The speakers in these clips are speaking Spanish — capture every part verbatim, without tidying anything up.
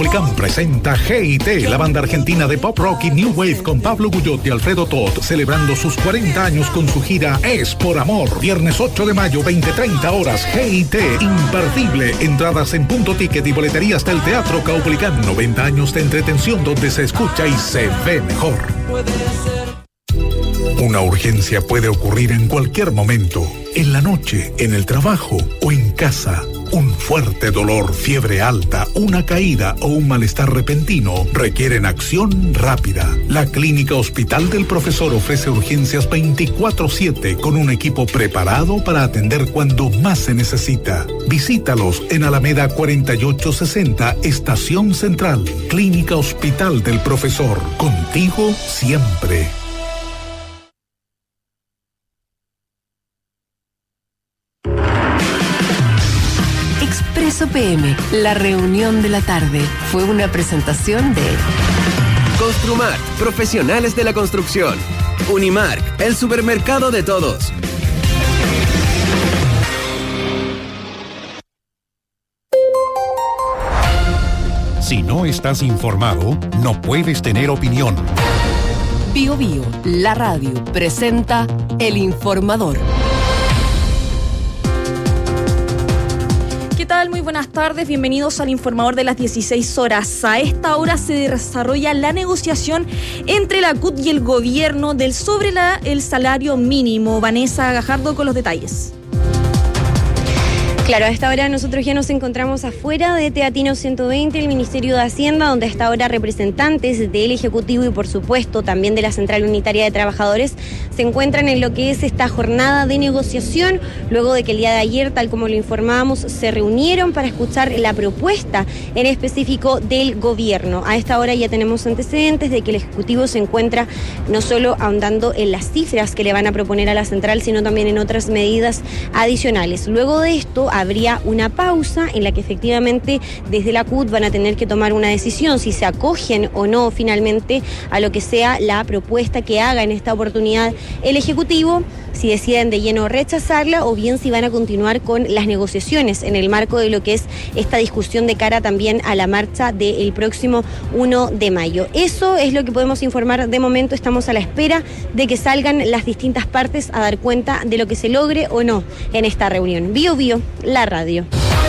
Caupolicán presenta G I T, la banda argentina de pop rock y new wave con Pablo Guyot y Alfredo Toth, celebrando sus cuarenta años con su gira Es por Amor. Viernes ocho de mayo, veinte treinta horas, G I T, imperdible. Entradas en Punto Ticket y boleterías del Teatro Caupolicán. noventa años de entretención donde se escucha y se ve mejor. Una urgencia puede ocurrir en cualquier momento, en la noche, en el trabajo o en casa. Un fuerte dolor, fiebre alta, una caída o un malestar repentino requieren acción rápida. La Clínica Hospital del Profesor ofrece urgencias veinticuatro siete con un equipo preparado para atender cuando más se necesita. Visítalos en Alameda cuarenta y ocho sesenta, Estación Central. Clínica Hospital del Profesor, contigo siempre. Expreso P M, la reunión de la tarde, fue una presentación de Construmart, profesionales de la construcción. Unimark, el supermercado de todos. Si no estás informado, no puedes tener opinión. Bio Bio, la radio, presenta El Informador. ¿Qué tal? Muy buenas tardes, bienvenidos al Informador de las dieciséis horas. A esta hora se desarrolla la negociación entre la C U T y el gobierno del sobre la, el salario mínimo. Vanessa Gajardo con los detalles. Claro, a esta hora nosotros ya nos encontramos afuera de Teatino ciento veinte, el Ministerio de Hacienda, donde a esta hora representantes del Ejecutivo y por supuesto también de la Central Unitaria de Trabajadores se encuentran en lo que es esta jornada de negociación, luego de que el día de ayer, tal como lo informábamos, se reunieron para escuchar la propuesta en específico del gobierno. A esta hora ya tenemos antecedentes de que el Ejecutivo se encuentra no solo ahondando en las cifras que le van a proponer a la Central, sino también en otras medidas adicionales. Luego de esto, habría una pausa en la que efectivamente desde la C U T van a tener que tomar una decisión si se acogen o no finalmente a lo que sea la propuesta que haga en esta oportunidad el Ejecutivo, si deciden de lleno rechazarla o bien si van a continuar con las negociaciones en el marco de lo que es esta discusión de cara también a la marcha del próximo uno de mayo. Eso es lo que podemos informar de momento. Estamos a la espera de que salgan las distintas partes a dar cuenta de lo que se logre o no en esta reunión. Bio Bio, la radio.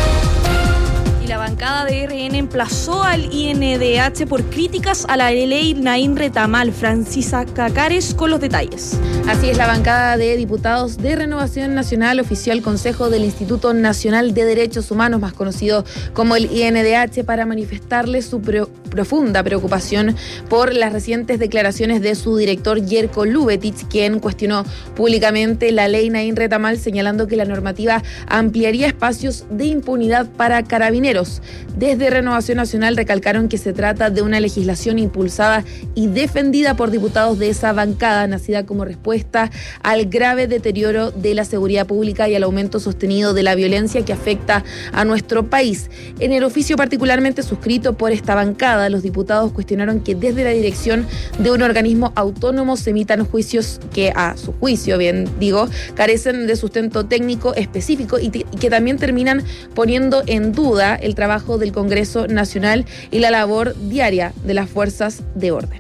Y la bancada de R N emplazó al I N D H por críticas a la ley Naín Retamal. Francisca Cacares con los detalles. Así es, la bancada de diputados de Renovación Nacional ofició al Consejo del Instituto Nacional de Derechos Humanos, más conocido como el I N D H, para manifestarle su pre- profunda preocupación por las recientes declaraciones de su director Jerko Lubetich, quien cuestionó públicamente la ley Naín Retamal, señalando que la normativa ampliaría espacios de impunidad para carabineros. Desde Renovación Nacional recalcaron que se trata de una legislación impulsada y defendida por diputados de esa bancada, nacida como respuesta al grave deterioro de la seguridad pública y al aumento sostenido de la violencia que afecta a nuestro país. En el oficio particularmente suscrito por esta bancada, los diputados cuestionaron que desde la dirección de un organismo autónomo se emitan juicios que, a su juicio, bien digo, carecen de sustento técnico específico y, t- y que también terminan poniendo en duda el trabajo del Congreso Nacional y la labor diaria de las fuerzas de orden.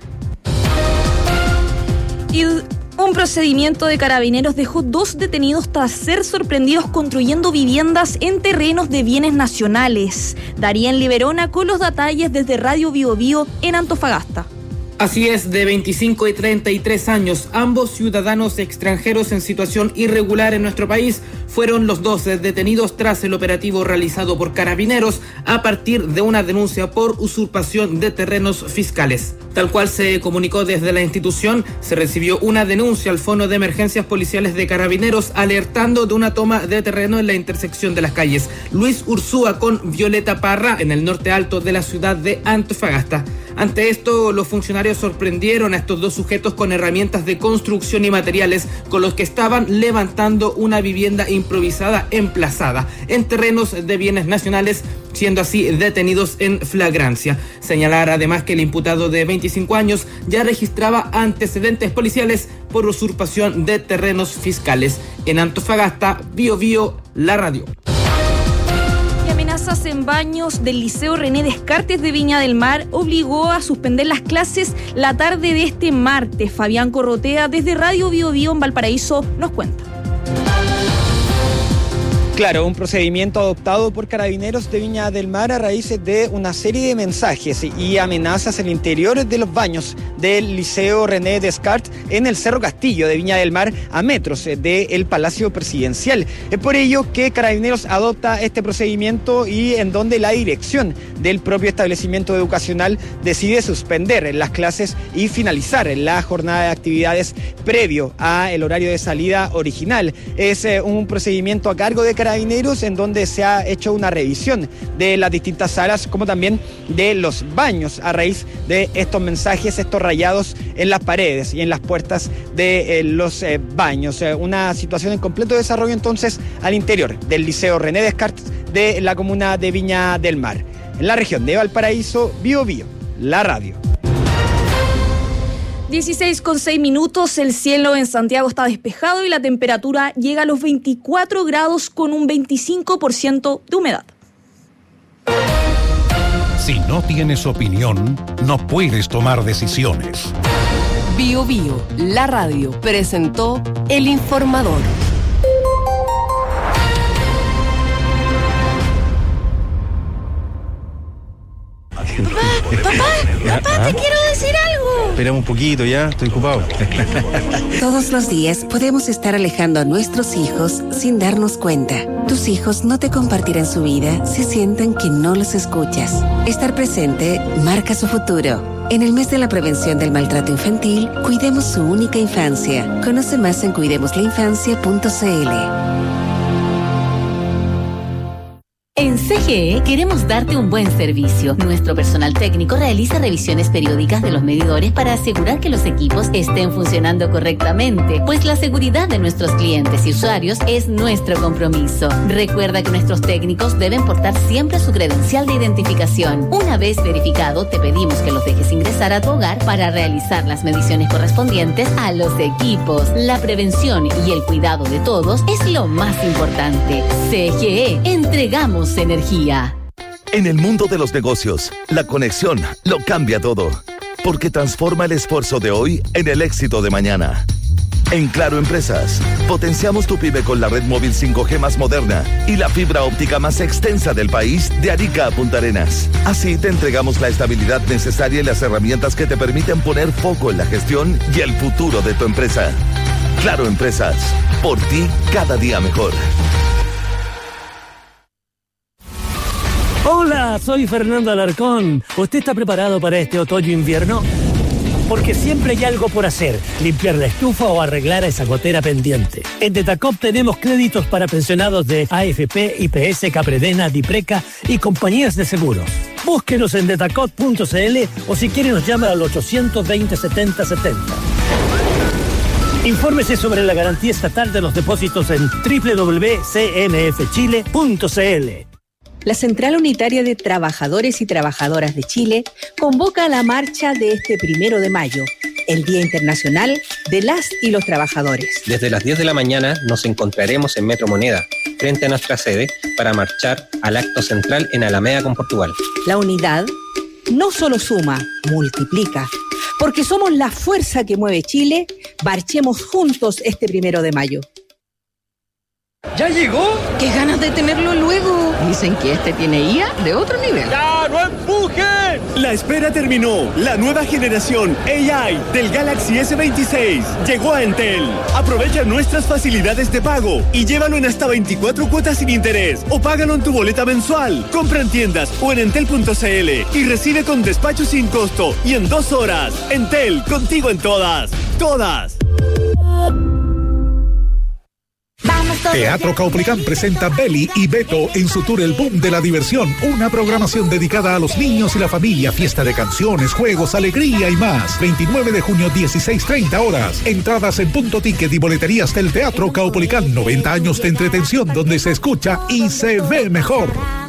Y un procedimiento de carabineros dejó dos detenidos tras ser sorprendidos construyendo viviendas en terrenos de bienes nacionales. Darían Liberona con los detalles desde Radio Bio Bio en Antofagasta. Así es, de veinticinco y treinta y tres años, ambos ciudadanos extranjeros en situación irregular en nuestro país, fueron los dos detenidos tras el operativo realizado por Carabineros a partir de una denuncia por usurpación de terrenos fiscales. Tal cual se comunicó desde la institución, se recibió una denuncia al Fondo de Emergencias Policiales de Carabineros alertando de una toma de terreno en la intersección de las calles Luis Ursúa con Violeta Parra en el norte alto de la ciudad de Antofagasta. Ante esto, los funcionarios sorprendieron a estos dos sujetos con herramientas de construcción y materiales con los que estaban levantando una vivienda improvisada emplazada en terrenos de bienes nacionales, siendo así detenidos en flagrancia. Señalar además que el imputado de veinticinco años ya registraba antecedentes policiales por usurpación de terrenos fiscales. En Antofagasta, Bio Bio, la radio. Amenazas Amenazas en baños del Liceo René Descartes de Viña del Mar obligó a suspender las clases la tarde de este martes. Fabián Corrotea, desde Radio Bio Bio en Valparaíso, nos cuenta. Claro, un procedimiento adoptado por Carabineros de Viña del Mar a raíz de una serie de mensajes y amenazas en el interior de los baños del Liceo René Descartes en el Cerro Castillo de Viña del Mar, a metros del Palacio Presidencial. Es por ello que Carabineros adopta este procedimiento y en donde la dirección del propio establecimiento educacional decide suspender las clases y finalizar la jornada de actividades previo al horario de salida original. Es eh, un procedimiento a cargo de Carabineros en donde se ha hecho una revisión de las distintas salas como también de los baños a raíz de estos mensajes, estos rayados en las paredes y en las puertas de eh, los eh, baños. Eh, una situación en completo desarrollo entonces al interior del Liceo René Descartes de la comuna de Viña del Mar. En la región de Valparaíso, Bio Bio, la radio. dieciséis con seis minutos, el cielo en Santiago está despejado y la temperatura llega a los veinticuatro grados con un veinticinco por ciento de humedad. Si no tienes opinión, no puedes tomar decisiones. Bio Bio, la radio, presentó El Informador. Papá, papá, papá, te quiero decir algo. Esperemos un poquito ya, estoy ocupado. Todos los días podemos estar alejando a nuestros hijos sin darnos cuenta. Tus hijos no te compartirán su vida si sienten que no los escuchas. Estar presente marca su futuro. En el mes de la prevención del maltrato infantil, cuidemos su única infancia. Conoce más en cuidemos la infancia punto c l. En C G E queremos darte un buen servicio. Nuestro personal técnico realiza revisiones periódicas de los medidores para asegurar que los equipos estén funcionando correctamente, pues la seguridad de nuestros clientes y usuarios es nuestro compromiso. Recuerda que nuestros técnicos deben portar siempre su credencial de identificación. Una vez verificado, te pedimos que los dejes ingresar a tu hogar para realizar las mediciones correspondientes a los equipos. La prevención y el cuidado de todos es lo más importante. C G E, entregamos energía. En el mundo de los negocios, la conexión lo cambia todo, porque transforma el esfuerzo de hoy en el éxito de mañana. En Claro Empresas, potenciamos tu pyme con la red móvil cinco G más moderna y la fibra óptica más extensa del país de Arica a Punta Arenas. Así te entregamos la estabilidad necesaria y las herramientas que te permiten poner foco en la gestión y el futuro de tu empresa. Claro Empresas, por ti cada día mejor. Hola, soy Fernando Alarcón. ¿Usted está preparado para este otoño-invierno? Porque siempre hay algo por hacer, limpiar la estufa o arreglar esa gotera pendiente. En Detacop tenemos créditos para pensionados de A F P, I P S, Capredena, Dipreca y compañías de seguros. Búsquenos en detacop punto c l o si quiere nos llama al ochocientos veinte setenta setenta. Infórmese sobre la garantía estatal de los depósitos en doble u doble u doble u punto c n f chile punto c l. La Central Unitaria de Trabajadores y Trabajadoras de Chile convoca a la marcha de este primero de mayo, el Día Internacional de las y los Trabajadores. Desde las diez de la mañana nos encontraremos en Metro Moneda, frente a nuestra sede, para marchar al acto central en Alameda con Portugal. La unidad no solo suma, multiplica. Porque somos la fuerza que mueve Chile, marchemos juntos este primero de mayo. ¿Ya llegó? ¡Qué ganas de tenerlo luego! Dicen que este tiene I A de otro nivel. ¡Ya, no empujen! La espera terminó. La nueva generación A I del Galaxy S veintiséis llegó a Entel. Aprovecha nuestras facilidades de pago y llévalo en hasta veinticuatro cuotas sin interés o págalo en tu boleta mensual. Compra en tiendas o en entel punto c l y recibe con despacho sin costo y en dos horas. Entel, contigo en todas. ¡Todas! Teatro Caupolicán presenta Beli y Beto en su tour El Boom de la Diversión, una programación dedicada a los niños y la familia, fiesta de canciones, juegos, alegría y más. veintinueve de junio, dieciséis treinta horas. Entradas en Punto Ticket y boleterías del Teatro Caupolicán. noventa años de entretención donde se escucha y se ve mejor.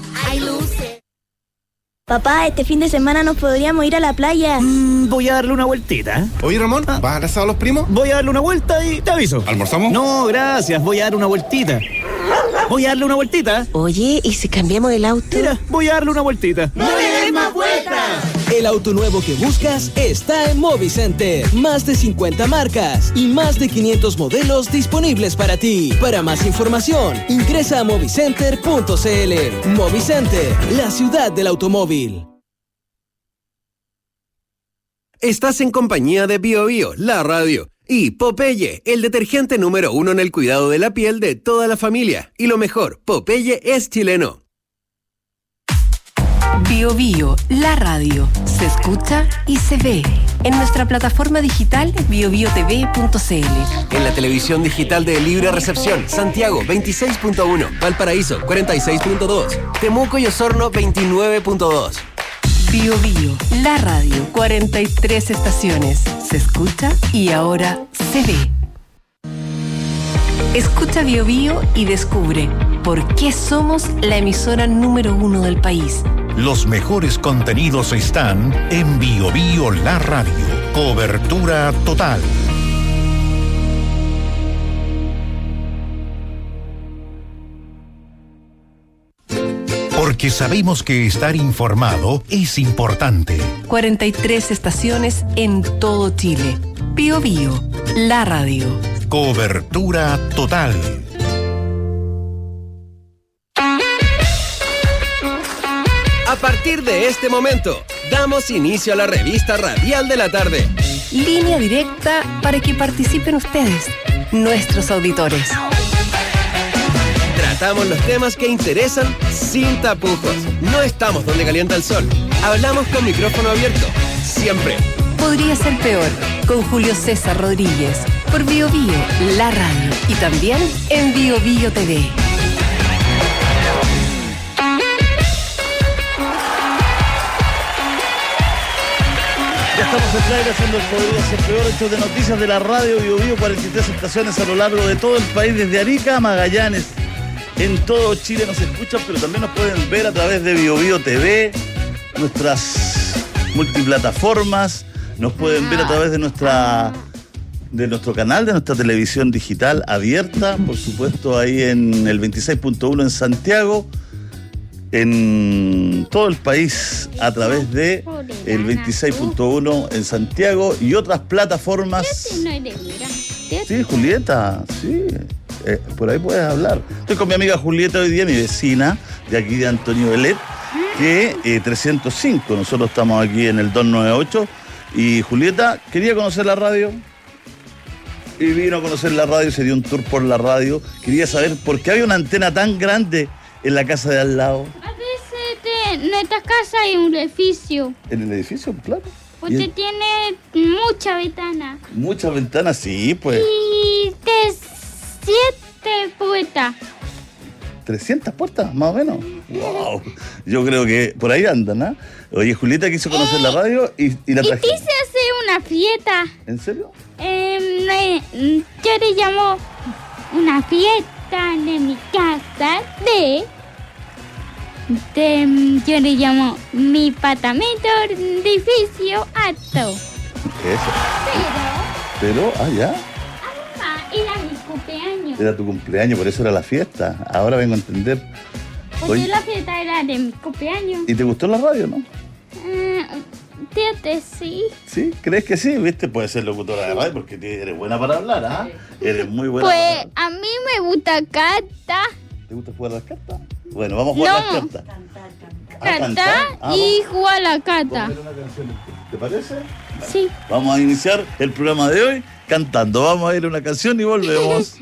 Papá, este fin de semana nos podríamos ir a la playa. Mm, voy a darle una vueltita. Oye, Ramón, ¿vas a casar a los primos? Voy a darle una vuelta y te aviso. ¿Almorzamos? No, gracias, voy a dar una vueltita. Voy a darle una vueltita. Oye, ¿y si cambiamos el auto? Mira, voy a darle una vueltita. ¡No le des más vueltas! El auto nuevo que buscas está en Movicenter. Más de cincuenta marcas y más de quinientos modelos disponibles para ti. Para más información, ingresa a movicenter punto cl. Movicenter, la ciudad del automóvil. Estás en compañía de Bio Bio, la radio, y Popeye, el detergente número uno en el cuidado de la piel de toda la familia. Y lo mejor, Popeye es chileno. Bio Bio, la radio, se escucha y se ve en nuestra plataforma digital bio bio t v punto c l. En la televisión digital de Libre Recepción, Santiago veintiséis punto uno, Valparaíso cuarenta y seis punto dos, Temuco y Osorno veintinueve punto dos. Bio Bio, la radio, cuarenta y tres estaciones, se escucha y ahora se ve. Escucha Bio Bio y descubre por qué somos la emisora número uno del país. Los mejores contenidos están en Bio Bio La Radio. Cobertura total. Porque sabemos que estar informado es importante. cuarenta y tres estaciones en todo Chile. Bio Bio, la radio. Cobertura total. A partir de este momento, damos inicio a la revista radial de la tarde. Línea directa para que participen ustedes, nuestros auditores. Tratamos los temas que interesan sin tapujos. No estamos donde calienta el sol. Hablamos con micrófono abierto. Siempre. Podría ser peor. Con Julio César Rodríguez. Por Bio Bio, la radio. Y también en Bio Bio T V. Ya estamos en trailer haciendo el Podría Ser Peor, hecho de noticias de la radio Bio Bio, cuarenta y tres estaciones a lo largo de todo el país, desde Arica a Magallanes. En todo Chile nos escuchan, pero también nos pueden ver a través de Bio Bio T V, nuestras multiplataformas, nos pueden ver a través de nuestra de nuestro canal, de nuestra televisión digital abierta, por supuesto ahí en el veintiséis punto uno en Santiago, en todo el país a través de el veintiséis punto uno en Santiago y otras plataformas. Sí, Julieta, sí. Eh, por ahí puedes hablar. Estoy con mi amiga Julieta hoy día, mi vecina de aquí de Antonio Belet, que eh, trescientos cinco, nosotros estamos aquí en el doscientos noventa y ocho, y Julieta quería conocer la radio y vino a conocer la radio, se dio un tour por la radio, quería saber por qué había una antena tan grande en la casa de al lado. A veces en nuestra casa hay un edificio. ¿En el edificio? Claro. Usted el... tiene muchas ventanas. Muchas ventanas, sí, pues. Y de siete puertas. trescientas puertas, más o menos. Wow. Yo creo que por ahí andan, ¿ah? ¿eh? Oye, Julieta quiso conocer eh, la radio y, y la traje. Y quise hacer una fiesta. ¿En serio? Eh, yo le llamo una fiesta de mi casa de... de yo le llamo mi apartamento edificio alto. Eso. Pero... Pero, ah, ya. Era mi cumpleaños. Era tu cumpleaños, por eso era la fiesta. Ahora vengo a entender. Porque Oye, la fiesta era de mi cumpleaños. ¿Y te gustó la radio, no? Uh, fíjate, sí. ¿Sí? ¿Crees que sí? ¿Viste? Puedes ser locutora de radio porque eres buena para hablar, ¿ah? ¿eh? Eres muy buena. Pues a mí me gusta cartas. ¿Te gusta jugar las cartas? Bueno, vamos a jugar no. las cartas. Cantar, cantar ah, y jugar la carta. ¿Te parece? Sí. Vamos a iniciar el programa de hoy cantando. Vamos a ir a una canción y volvemos.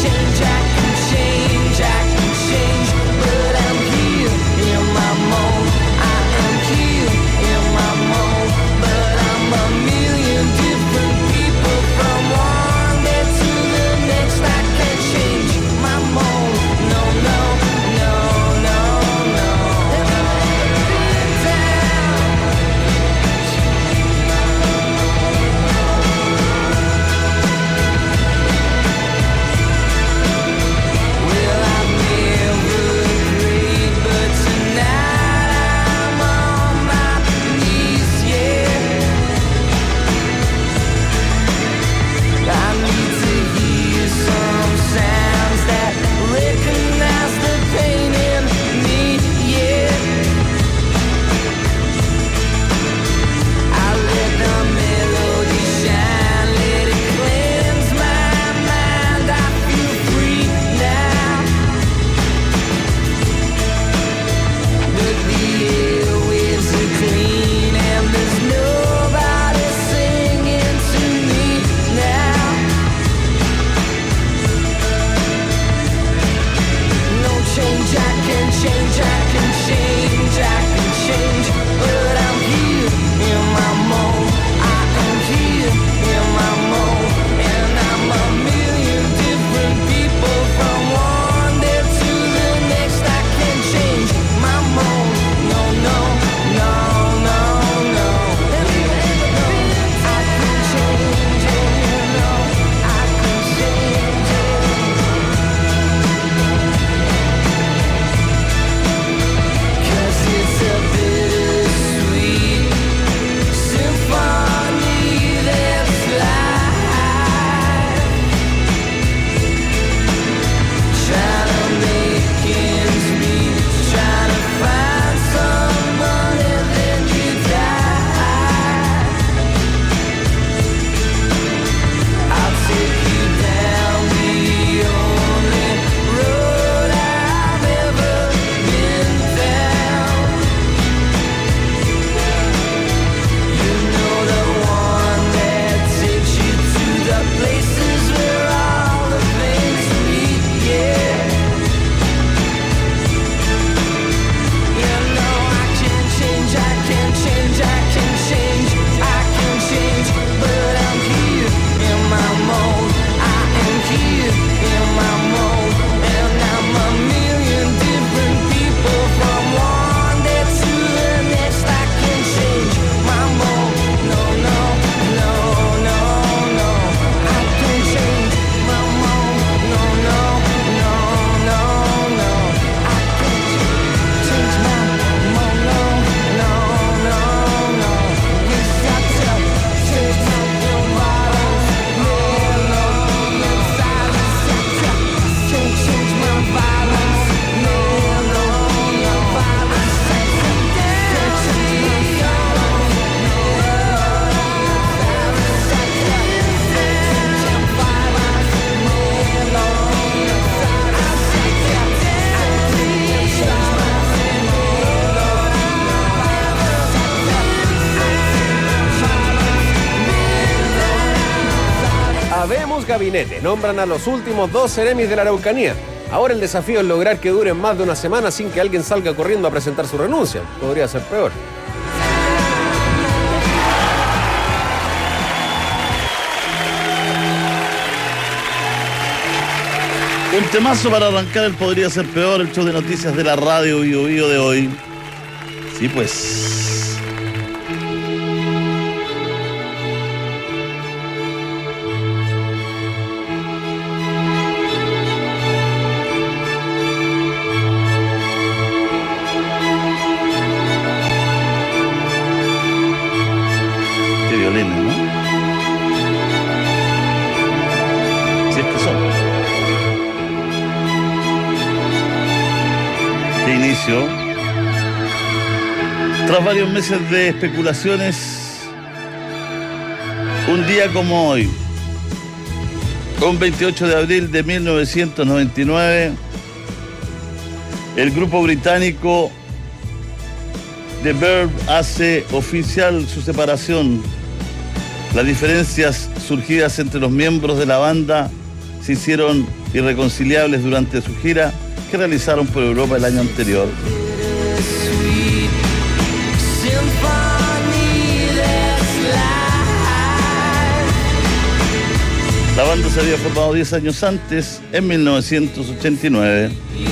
Habemos Gabinete. Nombran a los últimos dos seremis de la Araucanía. Ahora el desafío es lograr que duren más de una semana sin que alguien salga corriendo a presentar su renuncia. Podría ser peor. Un temazo para arrancar el Podría Ser Peor, el show de noticias de la radio Bio Bio de hoy. Sí, pues. Qué violines, ¿no? Sí, es que son. Qué inicio. Tras varios meses de especulaciones, un día como hoy, un veintiocho de abril de mil novecientos noventa y nueve, el grupo británico The Verve hace oficial su separación. Las diferencias surgidas entre los miembros de la banda se hicieron irreconciliables durante su gira que realizaron por Europa el año anterior. La banda se había formado diez años antes, en mil novecientos ochenta y nueve.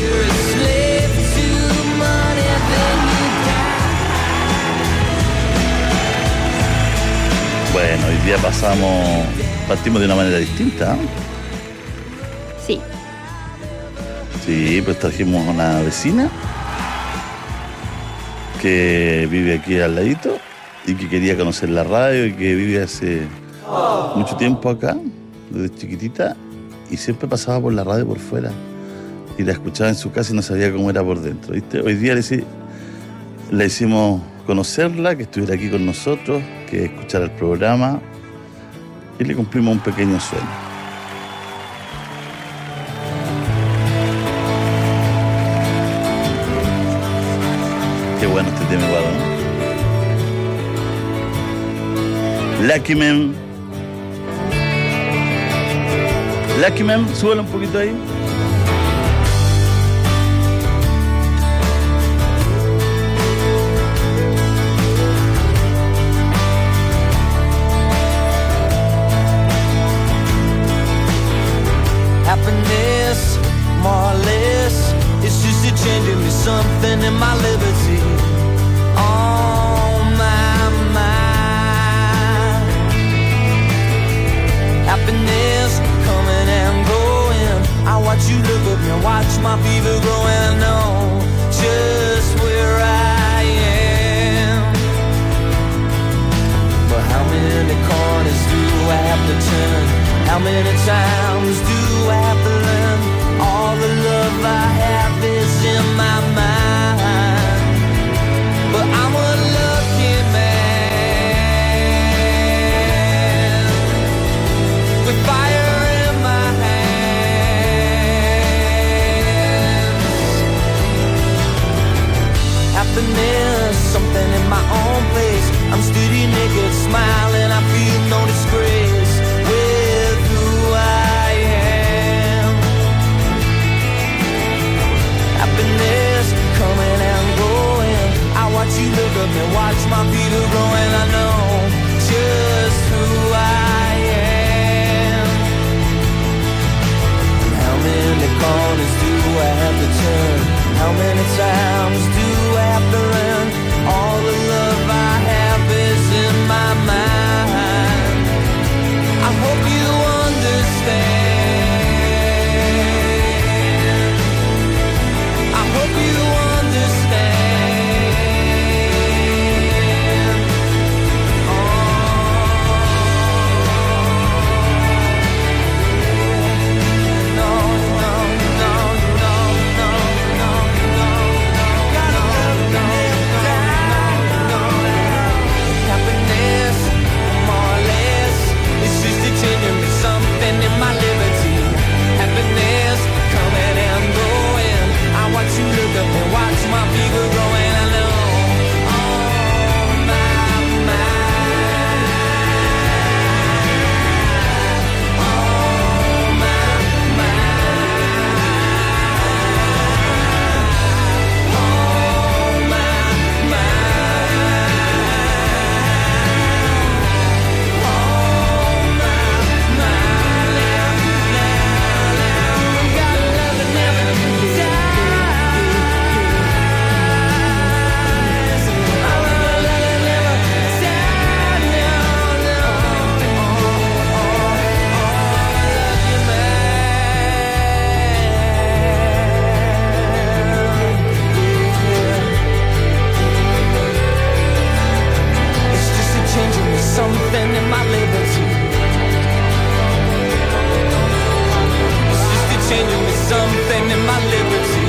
Bueno, hoy día pasamos, partimos de una manera distinta, ¿eh? Sí. Sí, pues trajimos a una vecina que vive aquí al ladito y que quería conocer la radio y que vive hace mucho tiempo acá, desde chiquitita, y siempre pasaba por la radio por fuera y la escuchaba en su casa y no sabía cómo era por dentro, ¿viste? Hoy día le, le hicimos conocerla, que estuviera aquí con nosotros, que escuchara el programa, y le cumplimos un pequeño sueño. Qué bueno este tema igual, ¿no? Lucky Man. Lucky Man, súbelo un poquito ahí. Happiness, more or less, it's just a changing me something in my liberty. On my mind. Happiness coming and going. I watch you look at me, watch my fever grow, and I know just where I am. But how many corners do I have to turn? How many times do I have to learn? All the love I have is in my mind. But I'm a lucky man with fire in my hands. Happiness, something in my own place. I'm steady, naked, smiling, I feel no disgrace with who I am. Happiness coming and going. I watch you look at me, watch my feet are growing. I know just who I am. And how many corners do I have to turn? How many times do I have to run? All the love I have is in my mind. I hope you understand. I hope you understand. Oh. No, no, no, no, no, no, no, no. Gotta love the happiness, more or less, it's just a changing me something in my liberty. Happiness coming and going. I watch you look up and watch my fever growing. I know, oh my mind, oh my mind, oh my something in my liberty. It's just a changing me something in my liberty.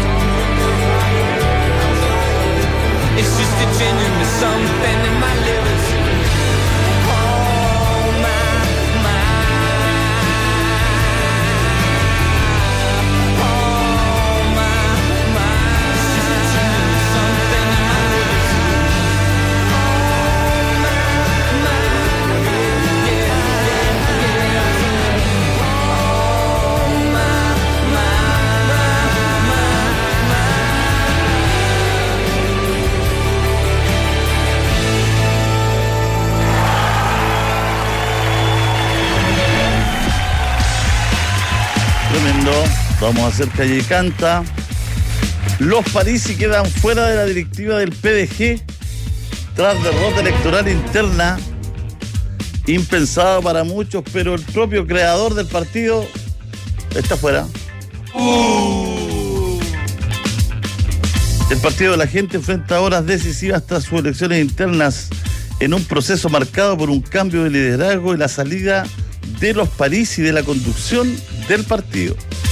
It's just a changing me something in my liberty. Oh my, my. Oh my, my. It's just a changing me something in my liberty. Oh Tremendo. Vamos a hacer calle y canta. Los Parisi quedan fuera de la directiva del P D G tras derrota electoral interna. Impensado para muchos, pero el propio creador del partido está fuera. Uh. El Partido de la Gente enfrenta horas decisivas tras sus elecciones internas en un proceso marcado por un cambio de liderazgo y la salida de los Parisi de la conducción del partido.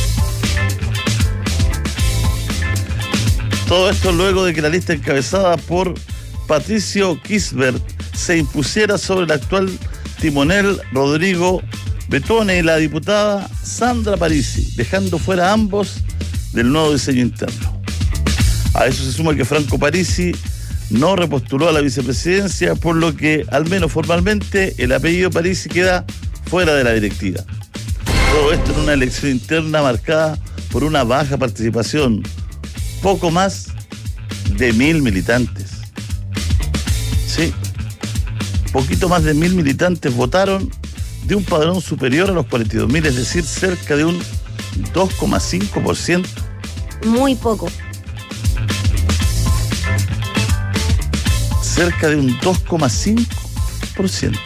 Todo esto luego de que la lista encabezada por Patricio Kisbert se impusiera sobre el actual timonel Rodrigo Betone y la diputada Sandra Parisi, dejando fuera a ambos del nuevo diseño interno. A eso se suma que Franco Parisi no repostuló a la vicepresidencia, por lo que, al menos formalmente, el apellido Parisi queda fuera de la directiva. Todo esto en una elección interna marcada por una baja participación, poco más de mil militantes. Sí, poquito más de mil militantes votaron de un padrón superior a los cuarenta y dos mil, es decir, cerca de un dos coma cinco por ciento. Muy poco. Cerca de un dos coma cinco por ciento.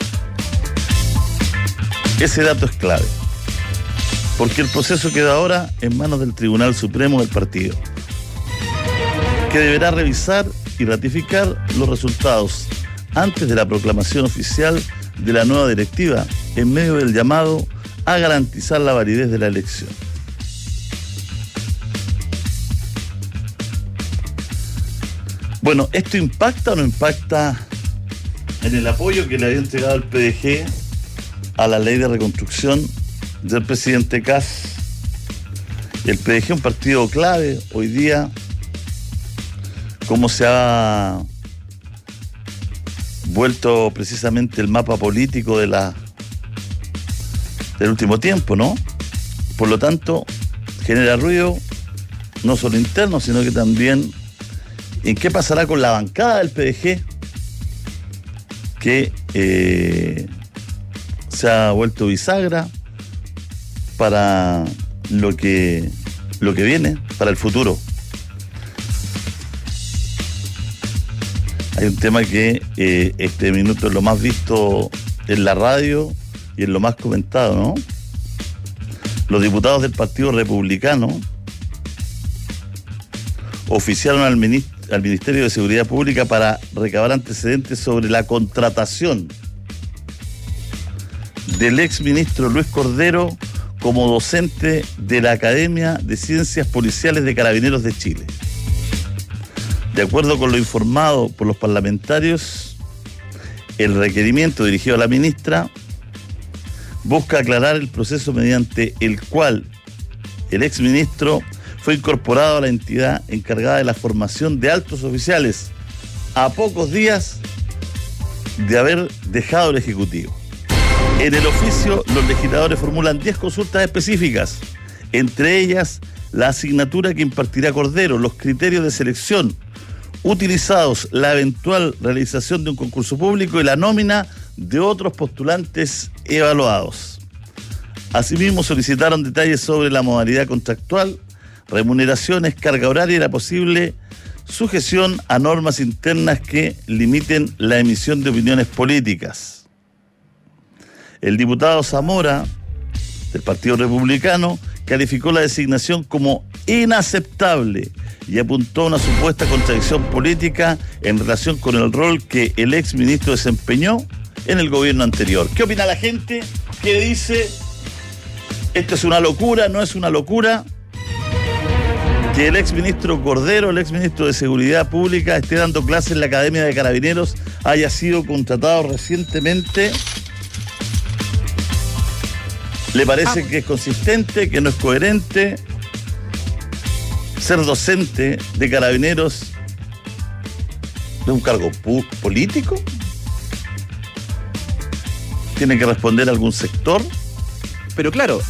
Ese dato es clave, porque el proceso queda ahora en manos del Tribunal Supremo del partido, que deberá revisar y ratificar los resultados antes de la proclamación oficial de la nueva directiva, en medio del llamado a garantizar la validez de la elección. Bueno, ¿esto impacta o no impacta en el apoyo que le había entregado el P D G a la ley de reconstrucción del presidente Kast? El P D G, un partido clave hoy día, como se ha vuelto precisamente el mapa político de la del último tiempo, ¿no? Por lo tanto, genera ruido no solo interno, sino que también en qué pasará con la bancada del P D G, que eh, se ha vuelto bisagra para lo que, lo que viene, para el futuro. Hay un tema que eh, este minuto es lo más visto en la radio y es lo más comentado, ¿no? Los diputados del Partido Republicano oficiaron al, minist- al Ministerio de Seguridad Pública para recabar antecedentes sobre la contratación del exministro Luis Cordero como docente de la Academia de Ciencias Policiales de Carabineros de Chile. De acuerdo con lo informado por los parlamentarios, el requerimiento dirigido a la ministra busca aclarar el proceso mediante el cual el exministro fue incorporado a la entidad encargada de la formación de altos oficiales a pocos días de haber dejado el Ejecutivo. En el oficio, los legisladores formulan diez consultas específicas, entre ellas la asignatura que impartirá Cordero, los criterios de selección utilizados, la eventual realización de un concurso público y la nómina de otros postulantes evaluados. Asimismo, solicitaron detalles sobre la modalidad contractual, remuneraciones, carga horaria y la posible sujeción a normas internas que limiten la emisión de opiniones políticas. El diputado Zamora, del Partido Republicano, calificó la designación como inaceptable y apuntó a una supuesta contradicción política en relación con el rol que el exministro desempeñó en el gobierno anterior. ¿Qué opina la gente? ¿Qué dice? ¿Esto es una locura? ¿No es una locura? Que el exministro Cordero, el exministro de Seguridad Pública, esté dando clases en la Academia de Carabineros, haya sido contratado recientemente. ¿Le parece que es consistente, que no es coherente? Ser docente de Carabineros de un cargo pu- político. ¿Tiene que responder a algún sector? Pero claro,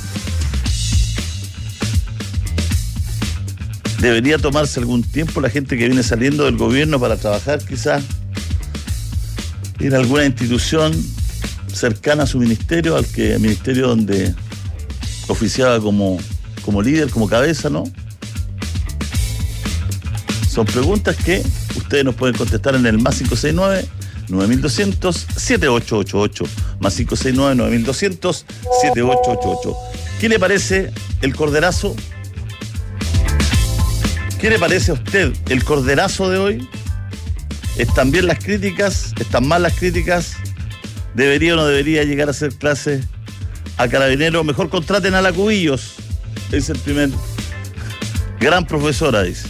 debería tomarse algún tiempo la gente que viene saliendo del gobierno para trabajar quizás en alguna institución cercana a su ministerio, al que ministerio donde oficiaba como como líder, como cabeza, ¿no? Son preguntas que ustedes nos pueden contestar en el más cinco seis nueve, nueve dos cero cero, siete ocho ocho ocho. Más cinco seis nueve, nueve dos cero cero, siete ocho ocho ocho. ¿Qué le parece el corderazo? ¿Qué le parece a usted el corderazo de hoy? ¿Están bien las críticas? ¿Están mal las críticas? ¿Debería o no debería llegar a hacer clase a Carabineros? Mejor contraten a la Cubillos. Es el primer gran profesora, dice.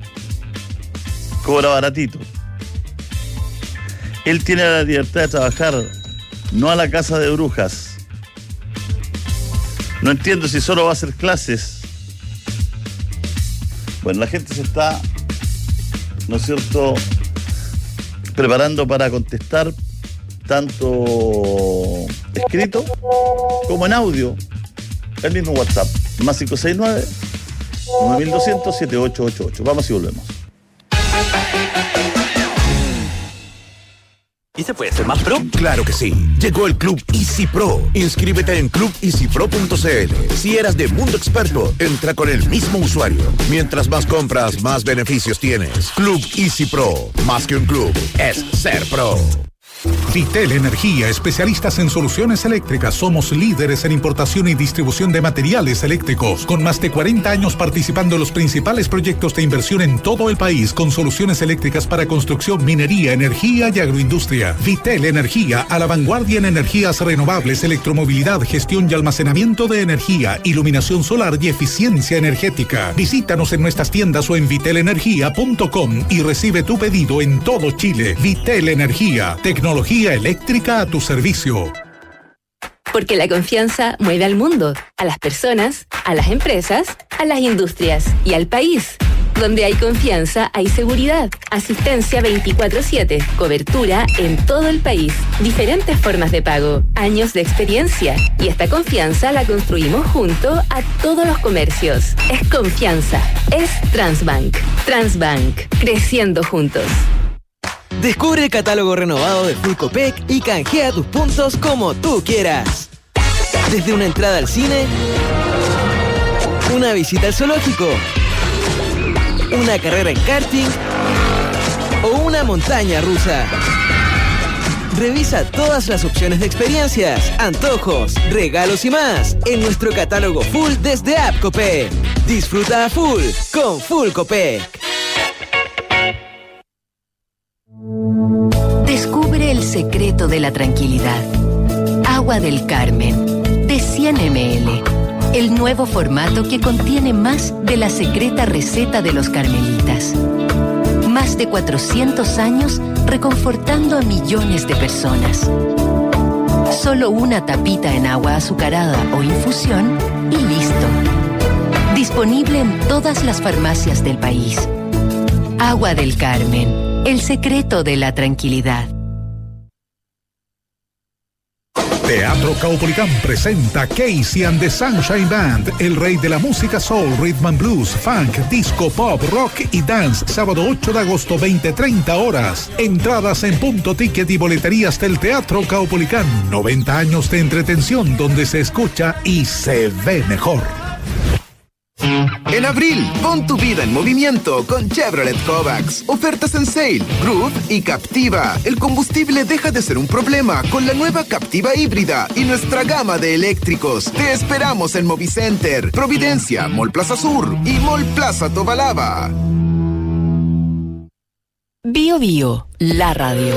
Cobra baratito. Él tiene la libertad de trabajar, no a la casa de brujas. No entiendo si solo va a hacer clases. Bueno, la gente se está, ¿no es cierto?, preparando para contestar tanto escrito como en audio. El mismo WhatsApp, más cinco seis nueve, nueve dos cero cero, siete ocho ocho ocho. Vamos y volvemos. ¿Y se puede ser más pro? Claro que sí. Llegó el Club Easy Pro. Inscríbete en club easy pro punto c l. Si eras de Mundo Experto, entra con el mismo usuario. Mientras más compras, más beneficios tienes. Club Easy Pro. Más que un club, es ser pro. Vitel Energía, especialistas en soluciones eléctricas. Somos líderes en importación y distribución de materiales eléctricos, con más de cuarenta años participando en los principales proyectos de inversión en todo el país, con soluciones eléctricas para construcción, minería, energía y agroindustria. Vitel Energía, a la vanguardia en energías renovables, electromovilidad, gestión y almacenamiento de energía, iluminación solar y eficiencia energética. Visítanos en nuestras tiendas o en vitel energía punto com y recibe tu pedido en todo Chile. Vitel Energía, tecnología eléctrica a tu servicio. Porque la confianza mueve al mundo, a las personas, a las empresas, a las industrias y al país. Donde hay confianza, hay seguridad. Asistencia veinticuatro siete. Cobertura en todo el país. Diferentes formas de pago. Años de experiencia. Y esta confianza la construimos junto a todos los comercios. Es confianza. Es Transbank. Transbank. Creciendo juntos. Descubre el catálogo renovado de Full Copec y canjea tus puntos como tú quieras. Desde una entrada al cine, una visita al zoológico, una carrera en karting o una montaña rusa. Revisa todas las opciones de experiencias, antojos, regalos y más en nuestro catálogo Full desde App Copec. Disfruta a full con Full Copec. Descubre el secreto de la tranquilidad. Agua del Carmen, de cien mililitros. El nuevo formato que contiene más de la secreta receta de los carmelitas. Más de cuatrocientos años reconfortando a millones de personas. Solo una tapita en agua azucarada o infusión y listo. Disponible en todas las farmacias del país. Agua del Carmen. El secreto de la tranquilidad. Teatro Caupolicán presenta Casey and the Sunshine Band, el rey de la música soul, rhythm and blues, funk, disco, pop, rock y dance. Sábado ocho de agosto, veinte treinta horas. Entradas en Punto Ticket y boleterías del Teatro Caupolicán. noventa años de entretención donde se escucha y se ve mejor. En abril, pon tu vida en movimiento con Chevrolet Kovacs. Ofertas en Sale, Groove y Captiva. El combustible deja de ser un problema con la nueva Captiva híbrida y nuestra gama de eléctricos. Te esperamos en Movicenter, Providencia, Mall Plaza Sur y Mall Plaza Tobalaba. Bio Bio, la radio.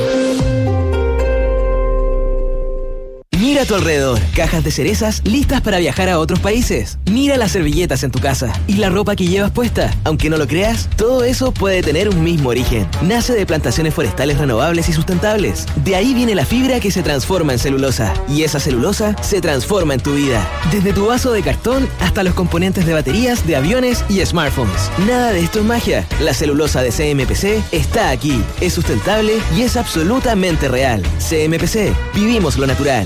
Mira a tu alrededor, cajas de cerezas listas para viajar a otros países. Mira las servilletas en tu casa y la ropa que llevas puesta. Aunque no lo creas, todo eso puede tener un mismo origen. Nace de plantaciones forestales renovables y sustentables. De ahí viene la fibra que se transforma en celulosa. Y esa celulosa se transforma en tu vida. Desde tu vaso de cartón hasta los componentes de baterías, de aviones y smartphones. Nada de esto es magia. La celulosa de C M P C está aquí. Es sustentable y es absolutamente real. C M P C. Vivimos lo natural.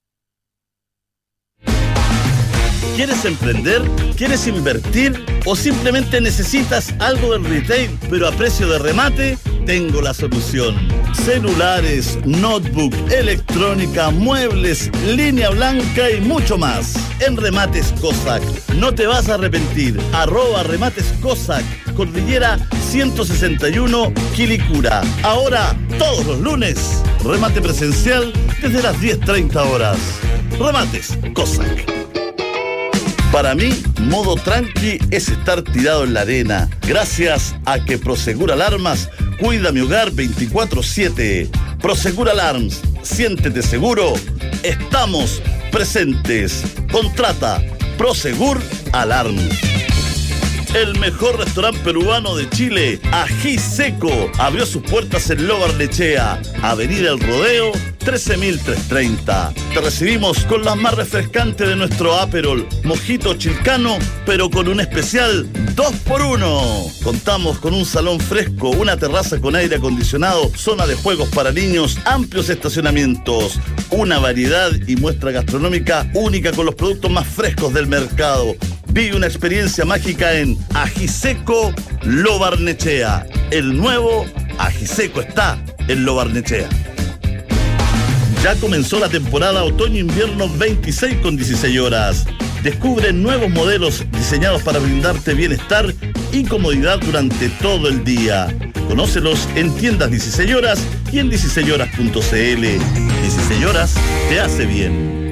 ¿Quieres emprender? ¿Quieres invertir? ¿O simplemente necesitas algo del retail pero a precio de remate? tengo la solución. Celulares, notebook, electrónica, muebles, línea blanca y mucho más. En Remates Cossack. No te vas a arrepentir. Arroba Remates Cossack. Cordillera ciento sesenta y uno, Quilicura. Ahora, todos los lunes, remate presencial desde las diez treinta horas. Remates Cossack. Para mí, modo tranqui es estar tirado en la arena. Gracias a que Prosegur Alarmas cuida mi hogar veinticuatro siete. Prosegur Alarms, siéntete seguro. Estamos presentes. Contrata Prosegur Alarms. El mejor restaurante peruano de Chile, Ají Seco, abrió sus puertas en Lo Barnechea, Avenida El Rodeo, trece mil trescientos treinta. Te recibimos con las más refrescantes de nuestro Aperol, mojito chilcano, pero con un especial dos por uno. Contamos con un salón fresco, una terraza con aire acondicionado, zona de juegos para niños, amplios estacionamientos, una variedad y muestra gastronómica única con los productos más frescos del mercado. Vive una experiencia mágica en Ají Seco Lo Barnechea. El nuevo Ají Seco está en Lo Barnechea. Ya comenzó la temporada otoño-invierno veintiséis con dieciséis horas. Descubre nuevos modelos diseñados para brindarte bienestar y comodidad durante todo el día. Conócelos en tiendas dieciséis horas y en dieciséis horas punto c l. dieciséis horas te hace bien.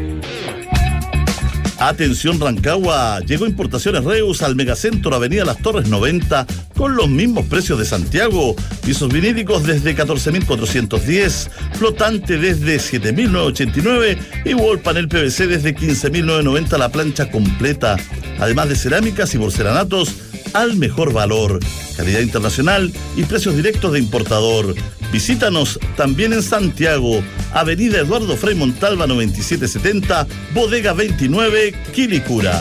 Atención Rancagua, llegó Importaciones Reus al Megacentro Avenida Las Torres noventa con los mismos precios de Santiago. Pisos vinílicos desde catorce mil cuatrocientos diez, flotante desde siete mil novecientos ochenta y nueve y wall panel P V C desde quince mil novecientos noventa la plancha completa. Además de cerámicas y porcelanatos al mejor valor, calidad internacional y precios directos de importador. Visítanos también en Santiago, Avenida Eduardo Frei Montalva noventa y siete setenta, Bodega veintinueve, Quilicura.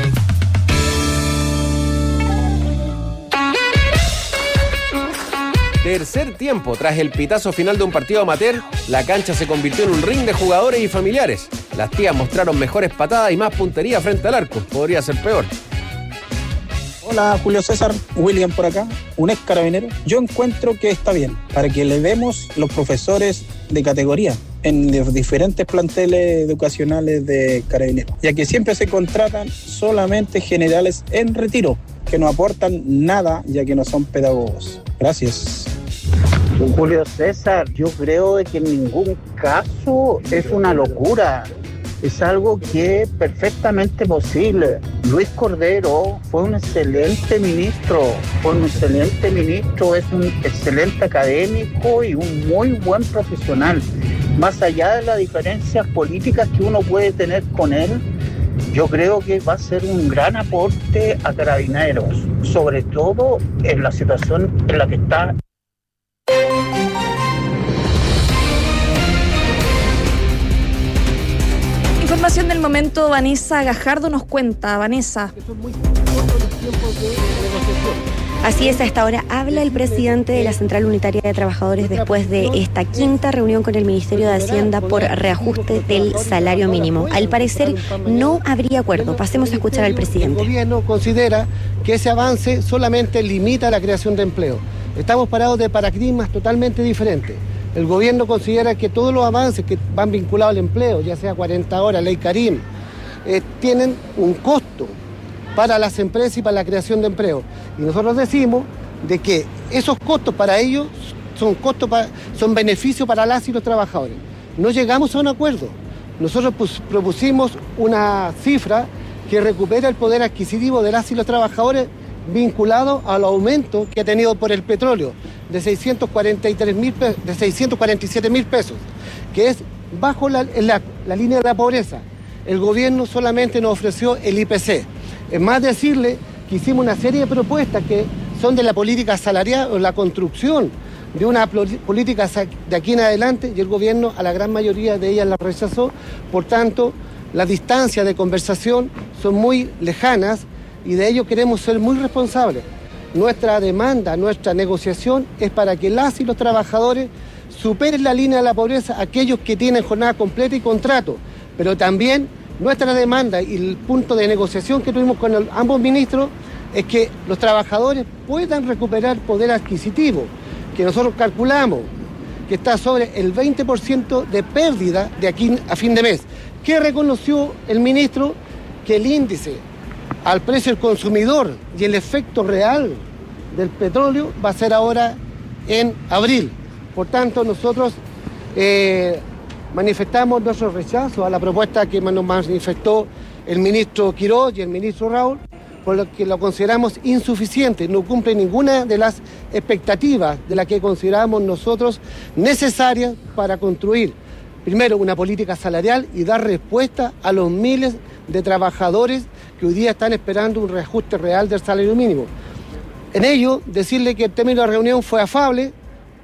Tercer tiempo, tras el pitazo final de un partido amateur, la cancha se convirtió en un ring de jugadores y familiares. Las tías mostraron mejores patadas y más puntería frente al arco. Podría ser peor. Hola, Julio César, William por acá, un ex carabinero. Yo encuentro que está bien, para que le demos los profesores de categoría en los diferentes planteles educacionales de carabineros, ya que siempre se contratan solamente generales en retiro, que no aportan nada, ya que no son pedagogos. Gracias. Julio César, yo creo que en ningún caso es una locura. Es algo que es perfectamente posible. Luis Cordero fue un excelente ministro, fue un excelente ministro, es un excelente académico y un muy buen profesional. Más allá de las diferencias políticas que uno puede tener con él, yo creo que va a ser un gran aporte a Carabineros, sobre todo en la situación en la que está. Información del momento, Vanessa Gajardo nos cuenta. Vanessa. Así es, a esta hora habla el presidente de la Central Unitaria de Trabajadores después de esta quinta reunión con el Ministerio de Hacienda por reajuste del salario mínimo. Al parecer no habría acuerdo. Pasemos a escuchar al presidente. El gobierno considera que ese avance solamente limita la creación de empleo. Estamos parados de paradigmas totalmente diferentes. El gobierno considera que todos los avances que van vinculados al empleo, ya sea cuarenta horas, ley Karim, eh, tienen un costo para las empresas y para la creación de empleo. Y nosotros decimos de que esos costos para ellos son costos para, son beneficios para las y los trabajadores. No llegamos a un acuerdo. Nosotros pues, propusimos una cifra que recupera el poder adquisitivo de las y los trabajadores vinculado al aumento que ha tenido por el petróleo de seiscientos cuarenta y tres mil de seiscientos cuarenta y siete mil pesos, que es bajo la, la, la línea de la pobreza. El gobierno solamente nos ofreció el I P C. Es más decirle que hicimos una serie de propuestas que son de la política salarial o la construcción de una política de aquí en adelante, y el gobierno a la gran mayoría de ellas la rechazó. Por tanto, las distancias de conversación son muy lejanas y de ello queremos ser muy responsables. Nuestra demanda, nuestra negociación es para que las y los trabajadores superen la línea de la pobreza, aquellos que tienen jornada completa y contrato, pero también nuestra demanda y el punto de negociación que tuvimos con el, ambos ministros es que los trabajadores puedan recuperar poder adquisitivo. que nosotros calculamos que está sobre el veinte por ciento de pérdida de aquí a fin de mes. ¿Qué reconoció el ministro? Que el índice al precio del consumidor y el efecto real del petróleo va a ser ahora en abril. Por tanto, nosotros eh, manifestamos nuestro rechazo a la propuesta que nos manifestó el ministro Quiroz y el ministro Raúl, por lo que lo consideramos insuficiente, no cumple ninguna de las expectativas de las que consideramos nosotros necesarias para construir, primero, una política salarial y dar respuesta a los miles de trabajadores que hoy día están esperando un reajuste real del salario mínimo. En ello, decirle que el término de la reunión fue afable,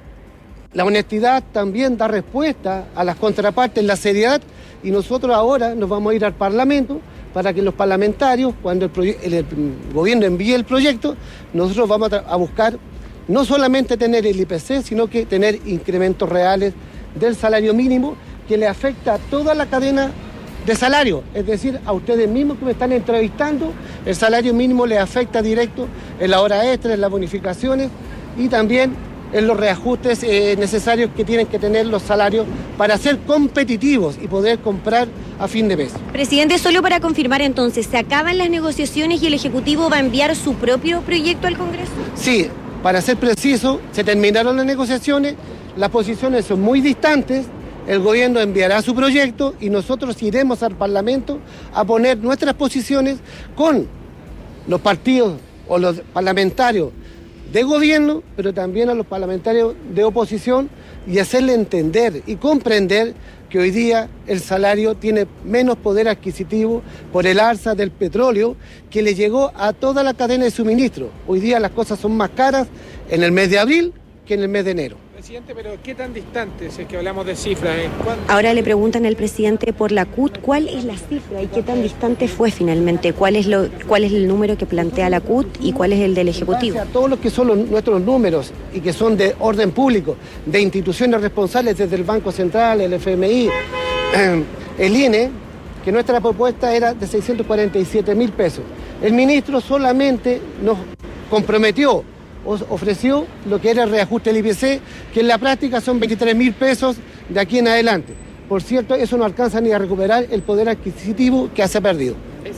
la honestidad también da respuesta a las contrapartes, la seriedad, y nosotros ahora nos vamos a ir al Parlamento para que los parlamentarios, cuando el, proye- el, el gobierno envíe el proyecto, nosotros vamos a, a buscar no solamente tener el I P C, sino que tener incrementos reales del salario mínimo que le afecta a toda la cadena de salario, es decir, a ustedes mismos que me están entrevistando, el salario mínimo les afecta directo en la hora extra, en las bonificaciones y también en los reajustes eh, necesarios que tienen que tener los salarios para ser competitivos y poder comprar a fin de mes. Presidente, solo para confirmar entonces, ¿se acaban las negociaciones y el Ejecutivo va a enviar su propio proyecto al Congreso? Sí, para ser preciso, se terminaron las negociaciones, las posiciones son muy distantes, el gobierno enviará su proyecto y nosotros iremos al Parlamento a poner nuestras posiciones con los partidos o los parlamentarios de gobierno, pero también a los parlamentarios de oposición y hacerle entender y comprender que hoy día el salario tiene menos poder adquisitivo por el alza del petróleo que le llegó a toda la cadena de suministro. Hoy día las cosas son más caras en el mes de abril que en el mes de enero. Presidente, pero ¿qué tan distantes es que hablamos de cifras? ¿Eh? Ahora le preguntan al presidente por la C U T cuál es la cifra y qué tan distante fue finalmente, cuál es lo, cuál es el número que plantea la C U T y cuál es el del Ejecutivo. A todos los que son los, nuestros números y que son de orden público, de instituciones responsables desde el Banco Central, el F M I, eh, el I N E, que nuestra propuesta era de seiscientos cuarenta y siete mil pesos. El ministro solamente nos comprometió, ofreció lo que era el reajuste del I P C, que en la práctica son veintitrés mil pesos de aquí en adelante. Por cierto, eso no alcanza ni a recuperar el poder adquisitivo que se ha perdido.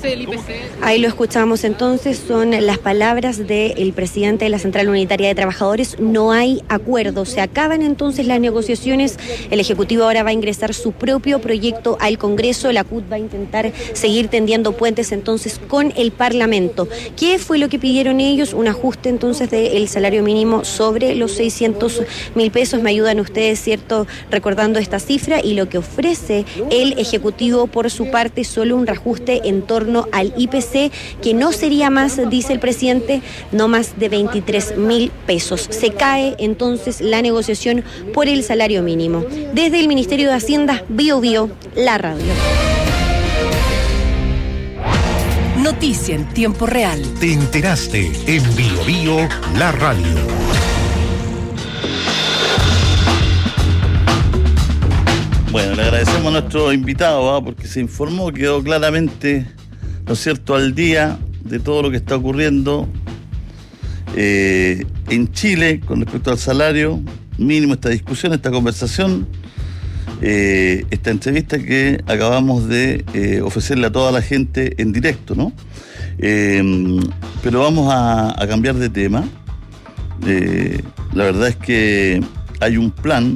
Ahí lo escuchamos entonces, son las palabras del presidente de la Central Unitaria de Trabajadores. No hay acuerdo, se acaban entonces las negociaciones, el Ejecutivo ahora va a ingresar su propio proyecto al Congreso, la C U T va a intentar seguir tendiendo puentes entonces con el Parlamento. ¿Qué fue lo que pidieron ellos? Un ajuste entonces del salario mínimo sobre los seiscientos mil pesos, me ayudan ustedes, ¿cierto?, recordando esta cifra, y lo que ofrece el Ejecutivo por su parte, solo un reajuste en torno al I P C, que no sería más, dice el presidente, no más de veintitrés mil pesos. Se cae entonces la negociación por el salario mínimo. Desde el Ministerio de Hacienda, Bio Bio, la radio. Noticia en tiempo real. Te enteraste en Bio Bio, la radio. Bueno, le agradecemos a nuestro invitado, ¿eh? porque se informó, quedó claramente, ¿no es cierto?, al día de todo lo que está ocurriendo eh, en Chile con respecto al salario mínimo, esta discusión, esta conversación, eh, esta entrevista que acabamos de eh, ofrecerle a toda la gente en directo, ¿no? Eh, pero vamos a, a cambiar de tema. Eh, la verdad es que hay un plan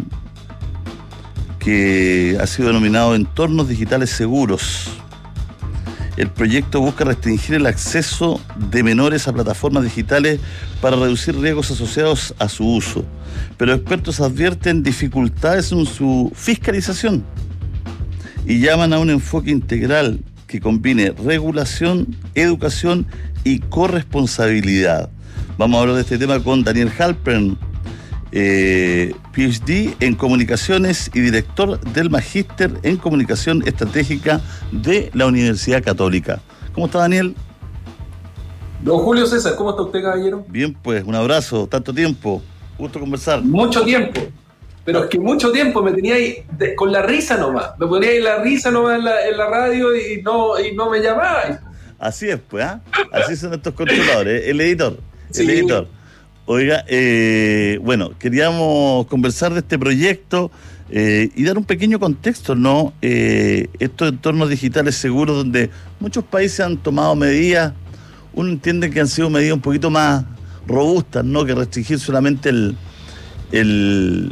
que ha sido denominado Entornos Digitales Seguros. El proyecto busca restringir el acceso de menores a plataformas digitales para reducir riesgos asociados a su uso, pero expertos advierten dificultades en su fiscalización y llaman a un enfoque integral que combine regulación, educación y corresponsabilidad. Vamos a hablar de este tema con Daniel Halpern, Eh, P H D en comunicaciones y director del Magíster en Comunicación Estratégica de la Universidad Católica. ¿Cómo está, Daniel? Don Julio César, ¿cómo está usted, caballero? Bien, pues, un abrazo, tanto tiempo, gusto conversar. Mucho tiempo, pero es que mucho tiempo me tenía ahí de, con la risa nomás, me ponía ahí la risa nomás en la, en la radio y no, y no me llamaba. Así es, pues, ¿eh? Así son estos controladores, el editor, sí. el editor. Oiga, eh, bueno, queríamos conversar de este proyecto eh, y dar un pequeño contexto, ¿no? Eh, estos entornos digitales seguros donde muchos países han tomado medidas, uno entiende que han sido medidas un poquito más robustas, ¿no? Que restringir solamente el, el,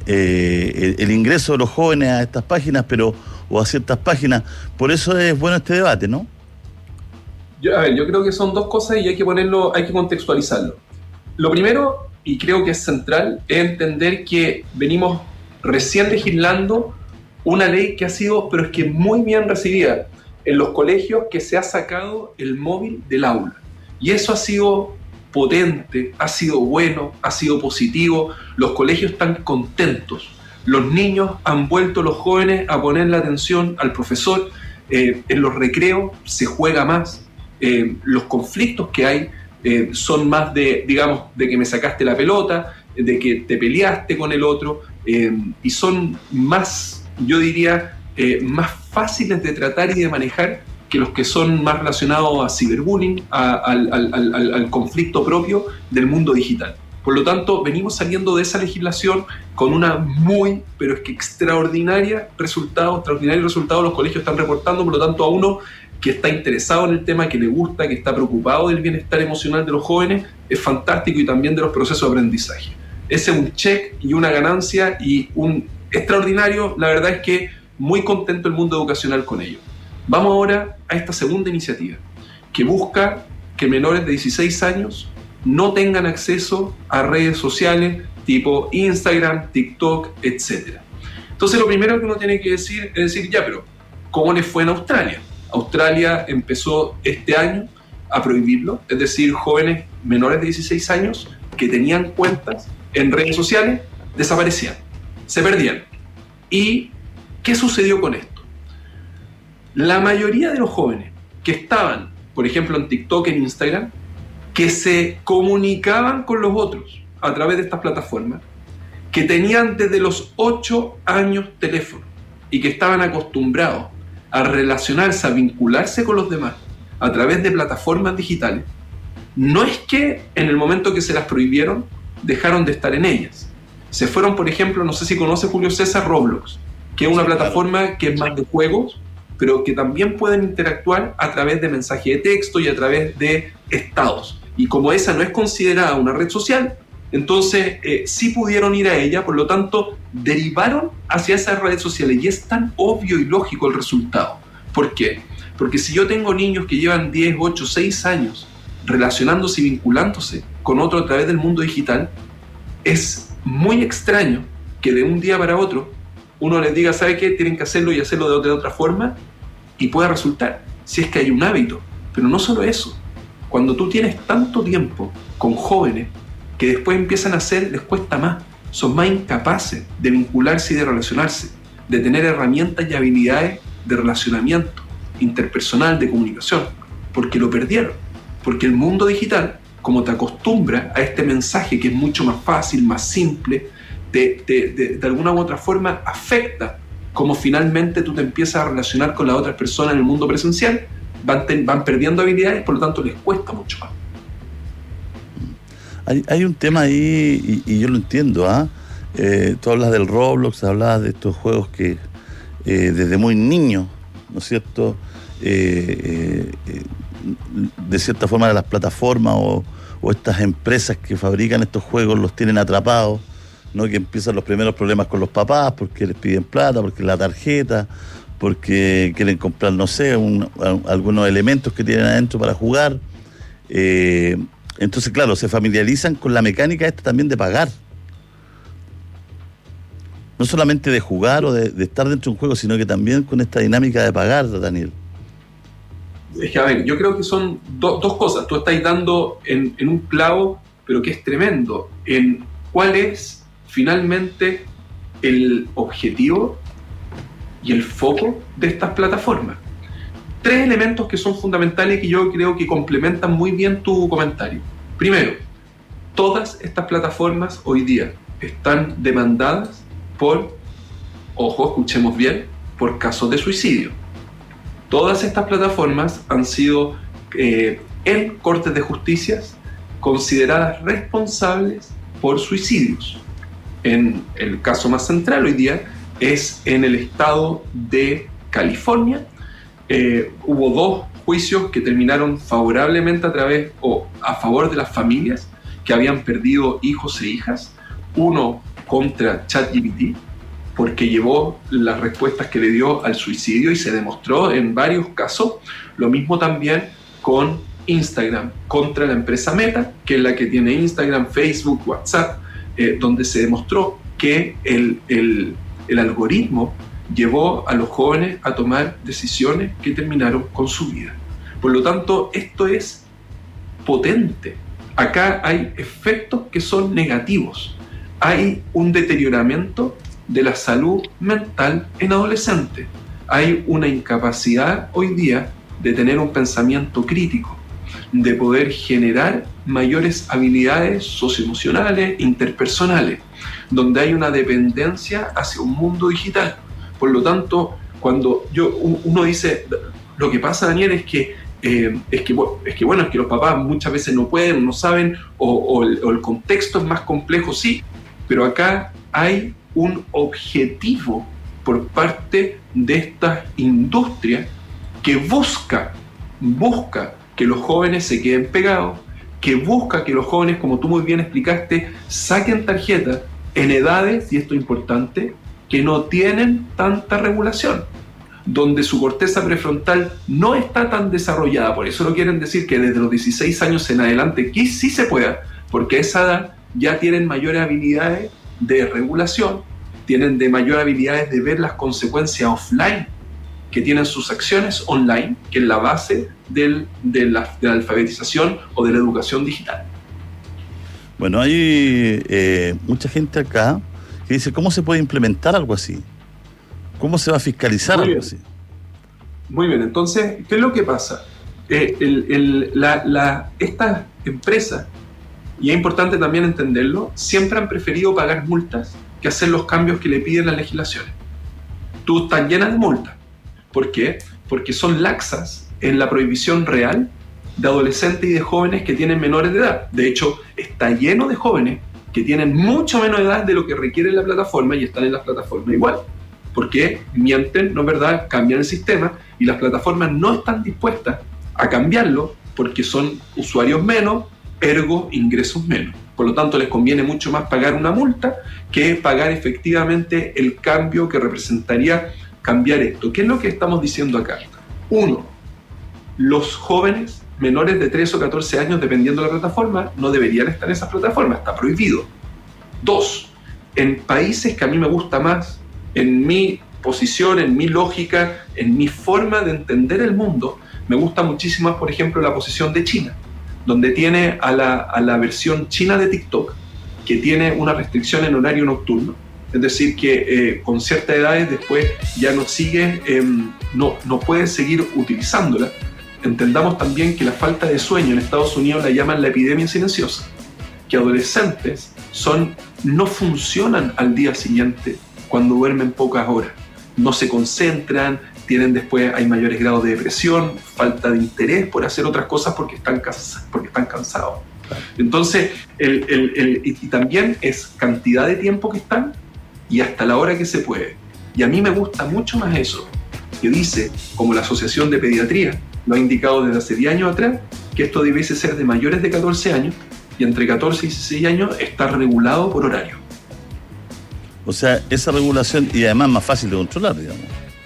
eh, el, el ingreso de los jóvenes a estas páginas, pero o a ciertas páginas. Por eso es bueno este debate, ¿no? Yo, a ver, yo creo que son dos cosas y hay que ponerlo, hay que contextualizarlo. Lo primero, y creo que es central, es entender que venimos recién legislando una ley que ha sido, pero es que muy bien recibida en los colegios, que se ha sacado el móvil del aula. Y eso ha sido potente, ha sido bueno, ha sido positivo. Los colegios están contentos. Los niños han vuelto, los jóvenes, a poner la atención al profesor. Eh, en los recreos se juega más. Eh, los conflictos que hay Eh, son más de, digamos, de que me sacaste la pelota, de que te peleaste con el otro, eh, y son más, yo diría, eh, más fáciles de tratar y de manejar que los que son más relacionados a ciberbullying, a, al, al, al, al conflicto propio del mundo digital. Por lo tanto, venimos saliendo de esa legislación con una muy, pero es que extraordinaria resultado, extraordinario resultado los colegios están reportando. Por lo tanto, a uno que está interesado en el tema, que le gusta, que está preocupado del bienestar emocional de los jóvenes, es fantástico, y también de los procesos de aprendizaje. Ese es un check y una ganancia y un extraordinario. La verdad es que muy contento el mundo educacional con ello. Vamos ahora a esta segunda iniciativa, que busca que menores de dieciséis años no tengan acceso a redes sociales tipo Instagram, TikTok, etcétera. Entonces lo primero que uno tiene que decir es decir, ya, pero ¿cómo les fue en Australia? Australia empezó este año a prohibirlo, es decir, jóvenes menores de dieciséis años que tenían cuentas en redes sociales desaparecían, se perdían. ¿Y qué sucedió con esto? La mayoría de los jóvenes que estaban, por ejemplo, en TikTok, en Instagram, que se comunicaban con los otros a través de estas plataformas, que tenían desde los ocho años teléfono y que estaban acostumbrados a relacionarse, a vincularse con los demás a través de plataformas digitales, no es que en el momento que se las prohibieron dejaron de estar en ellas. Se fueron, por ejemplo, no sé si conoce Julio César, Roblox, que es una plataforma que es más de juegos, pero que también pueden interactuar a través de mensaje de texto y a través de estados. Y como esa no es considerada una red social, entonces eh, sí pudieron ir a ella, por lo tanto derivaron hacia esas redes sociales, y es tan obvio y lógico el resultado. ¿Por qué? Porque si yo tengo niños que llevan diez, ocho, seis años relacionándose y vinculándose con otro a través del mundo digital, es muy extraño que de un día para otro uno les diga, ¿sabe qué? Tienen que hacerlo y hacerlo de otra, de otra forma, y pueda resultar, si es que hay un hábito. Pero no solo eso, cuando tú tienes tanto tiempo con jóvenes que después empiezan a hacer, les cuesta más, son más incapaces de vincularse y de relacionarse, de tener herramientas y habilidades de relacionamiento interpersonal, de comunicación, porque lo perdieron, porque el mundo digital, como te acostumbra a este mensaje que es mucho más fácil, más simple, te, te, de, de alguna u otra forma afecta cómo finalmente tú te empiezas a relacionar con las otras personas en el mundo presencial, van, te, van perdiendo habilidades, por lo tanto les cuesta mucho más. Hay, hay un tema ahí, y, y yo lo entiendo, ¿ah? Eh, tú hablas del Roblox, hablas de estos juegos que eh, desde muy niños, ¿no es cierto?, eh, eh, de cierta forma las plataformas o, o estas empresas que fabrican estos juegos los tienen atrapados, ¿no? Que empiezan los primeros problemas con los papás porque les piden plata, porque la tarjeta, porque quieren comprar, no sé, un, algunos elementos que tienen adentro para jugar. Eh, entonces, claro, se familiarizan con la mecánica esta también de pagar. No solamente de jugar o de, de estar dentro de un juego, sino que también con esta dinámica de pagar, Daniel. Es que, a ver, yo creo que son do, dos cosas. Tú estás dando en, en un clavo, pero que es tremendo, en cuál es finalmente el objetivo y el foco de estas plataformas. Tres elementos que son fundamentales y que yo creo que complementan muy bien tu comentario. Primero, todas estas plataformas hoy día están demandadas por, ojo, escuchemos bien, por casos de suicidio. Todas estas plataformas han sido eh, en cortes de justicias consideradas responsables por suicidios. En el caso más central hoy día es en el estado de California. Eh, hubo dos juicios que terminaron favorablemente a través o a favor de las familias que habían perdido hijos e hijas. Uno contra ChatGPT, porque llevó las respuestas que le dio al suicidio y se demostró en varios casos. Lo mismo también con Instagram, contra la empresa Meta, que es la que tiene Instagram, Facebook, WhatsApp, eh, donde se demostró que el, el, el algoritmo llevó a los jóvenes a tomar decisiones que terminaron con su vida. Por lo tanto, esto es potente. Acá hay efectos que son negativos. Hay un deterioramiento de la salud mental en adolescentes. Hay una incapacidad hoy día de tener un pensamiento crítico, de poder generar mayores habilidades socioemocionales, interpersonales, donde hay una dependencia hacia un mundo digital. Por lo tanto, cuando yo, uno dice, lo que pasa, Daniel, es que, eh, es, que, es que bueno, es que los papás muchas veces no pueden, no saben, o, o, el, o el contexto es más complejo, sí, pero acá hay un objetivo por parte de esta industria que busca, busca que los jóvenes se queden pegados, que busca que los jóvenes, como tú muy bien explicaste, saquen tarjetas en edades, y esto es importante, que no tienen tanta regulación, donde su corteza prefrontal no está tan desarrollada. Por eso no quieren decir que desde los dieciséis años en adelante, que sí se pueda, porque a esa edad ya tienen mayores habilidades de regulación, tienen de mayor habilidades de ver las consecuencias offline que tienen sus acciones online, que es la base del, de, la, de la alfabetización o de la educación digital. Bueno, hay eh, mucha gente acá que dice, ¿cómo se puede implementar algo así? ¿Cómo se va a fiscalizar Muy algo bien. así? Muy bien, entonces, ¿qué es lo que pasa? Eh, el, el, la, la, estas empresas, y es importante también entenderlo, siempre han preferido pagar multas que hacer los cambios que le piden las legislaciones. Tú estás llena de multas. ¿Por qué? Porque son laxas en la prohibición real de adolescentes y de jóvenes que tienen menores de edad. De hecho, está lleno de jóvenes que tienen mucho menos edad de lo que requiere la plataforma y están en las plataformas igual. Porque mienten, ¿no es verdad? Cambian el sistema y las plataformas no están dispuestas a cambiarlo porque son usuarios menos, ergo ingresos menos. Por lo tanto, les conviene mucho más pagar una multa que pagar efectivamente el cambio que representaría cambiar esto. ¿Qué es lo que estamos diciendo acá? Uno, los jóvenes menores de trece o catorce años, dependiendo de la plataforma, no deberían estar en esas plataformas, está prohibido. Dos, en países que a mí me gusta más, en mi posición, en mi lógica, en mi forma de entender el mundo, me gusta muchísimo más, por ejemplo, la posición de China, donde tiene a la, a la versión china de TikTok, que tiene una restricción en horario nocturno, es decir, que eh, con ciertas edades después ya no sigue, eh, no, no puede seguir utilizándola. Entendamos también que la falta de sueño en Estados Unidos la llaman la epidemia silenciosa, que adolescentes son, no funcionan al día siguiente cuando duermen pocas horas, no se concentran, tienen después, hay mayores grados de depresión, falta de interés por hacer otras cosas porque están, cansa, porque están cansados. Entonces, el, el, el, y también es cantidad de tiempo que están y hasta la hora que se puede. Y a mí me gusta mucho más eso, que dice, como la Asociación de Pediatría lo ha indicado desde hace diez años atrás, que esto debiese ser de mayores de catorce años y entre catorce y dieciséis años está regulado por horario. O sea, esa regulación, y además más fácil de controlar, digamos.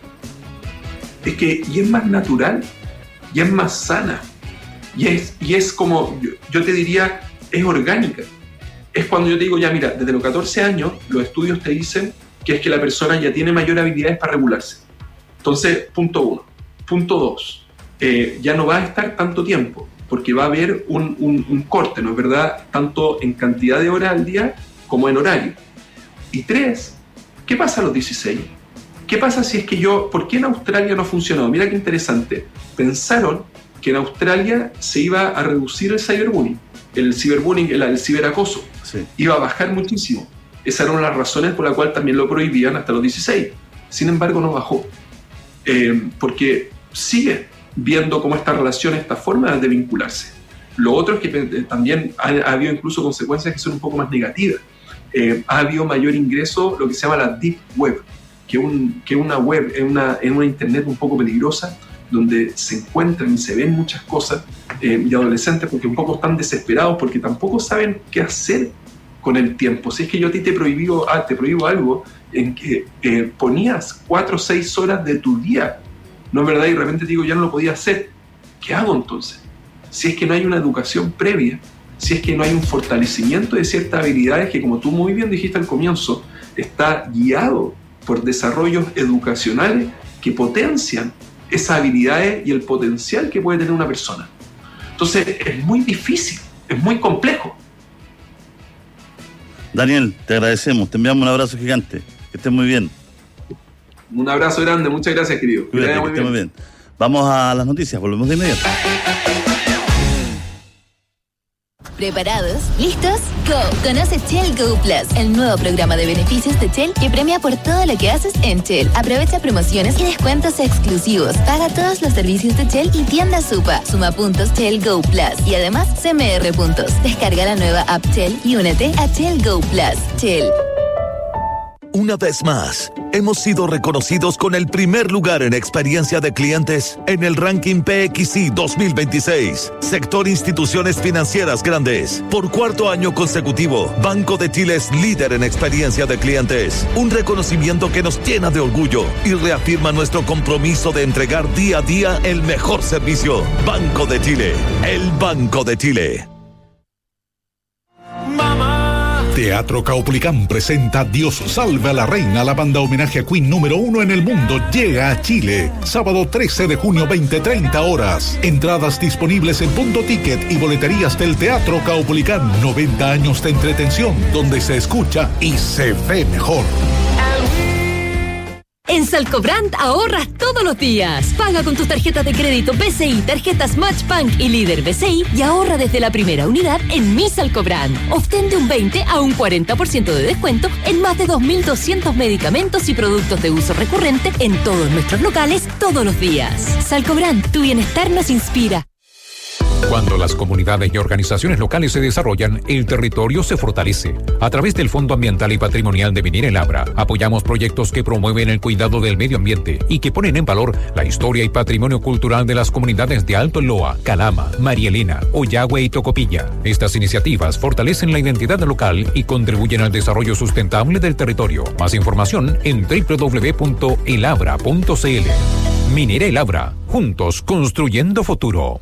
Es que, y es más natural, y es más sana, y es, y es como, yo, yo te diría, es orgánica. Es cuando yo te digo, ya mira, desde los catorce años, los estudios te dicen que es que la persona ya tiene mayor habilidades para regularse. Entonces, punto uno. Punto dos, eh, ya no va a estar tanto tiempo, porque va a haber un, un, un corte, ¿no es verdad? Tanto en cantidad de horas al día como en horario. Y tres, ¿qué pasa a los dieciséis? ¿Qué pasa si es que yo, por qué en Australia no ha funcionado? Mira qué interesante. Pensaron que en Australia se iba a reducir el cyberbullying, el ciberbullying, el, el ciberacoso. Sí. Iba a bajar muchísimo. Esas eran las razones por las cuales también lo prohibían hasta los dieciséis. Sin embargo, no bajó. Eh, porque sigue viendo cómo esta relación, esta forma de vincularse. Lo otro es que eh, también ha, ha habido incluso consecuencias que son un poco más negativas. Eh, ha habido mayor ingreso, lo que se llama la Deep Web, que, un, que una web, es una, es una internet un poco peligrosa, donde se encuentran y se ven muchas cosas, eh, y adolescentes porque un poco están desesperados porque tampoco saben qué hacer con el tiempo. Si es que yo a ti te prohíbo, ah, te prohíbo algo en que eh, ponías cuatro o seis horas de tu día, ¿no es verdad? Y de repente te digo, ya no lo podía hacer. ¿Qué hago entonces? Si es que no hay una educación previa, si es que no hay un fortalecimiento de ciertas habilidades que, como tú muy bien dijiste al comienzo, está guiado por desarrollos educacionales que potencian esas habilidades y el potencial que puede tener una persona. Entonces es muy difícil, es muy complejo. Daniel, te agradecemos, te enviamos un abrazo gigante, que estés muy bien. Un abrazo grande, muchas gracias, querido. Cuídate, que, que estés muy bien. Vamos a las noticias, volvemos de inmediato. ¿Preparados? ¿Listos? ¡Go! Conoce Shell Go Plus, el nuevo programa de beneficios de Shell que premia por todo lo que haces en Shell. Aprovecha promociones y descuentos exclusivos. Paga todos los servicios de Shell y tienda Supa. Suma puntos Shell Go Plus y además C M R puntos. Descarga la nueva app Shell y únete a Shell Go Plus. Shell. Una vez más, hemos sido reconocidos con el primer lugar en experiencia de clientes en el ranking P X I dos mil veintiséis. Sector Instituciones Financieras Grandes. Por cuarto año consecutivo, Banco de Chile es líder en experiencia de clientes. Un reconocimiento que nos llena de orgullo y reafirma nuestro compromiso de entregar día a día el mejor servicio. Banco de Chile, el Banco de Chile. Teatro Caupolicán presenta Dios salve a la reina. La banda homenaje a Queen número uno en el mundo llega a Chile. Sábado trece de junio, veinte treinta horas. Entradas disponibles en Punto Ticket y boleterías del Teatro Caupolicán. noventa años de entretención donde se escucha y se ve mejor. En Salcobrand ahorras todos los días. Paga con tus tarjetas de crédito B C I, tarjetas Matchbank y Líder B C I y ahorra desde la primera unidad en Mi Salcobrand. Obtén de un veinte a un cuarenta por ciento de descuento en más de dos mil doscientos medicamentos y productos de uso recurrente en todos nuestros locales todos los días. Salcobrand, tu bienestar nos inspira. Cuando las comunidades y organizaciones locales se desarrollan, el territorio se fortalece. A través del Fondo Ambiental y Patrimonial de Minera El Abra, apoyamos proyectos que promueven el cuidado del medio ambiente y que ponen en valor la historia y patrimonio cultural de las comunidades de Alto Loa, Calama, María Elena, Ollagüe y Tocopilla. Estas iniciativas fortalecen la identidad local y contribuyen al desarrollo sustentable del territorio. Más información en doble u doble u doble u punto el abra punto c l. Minera El Abra, juntos construyendo futuro.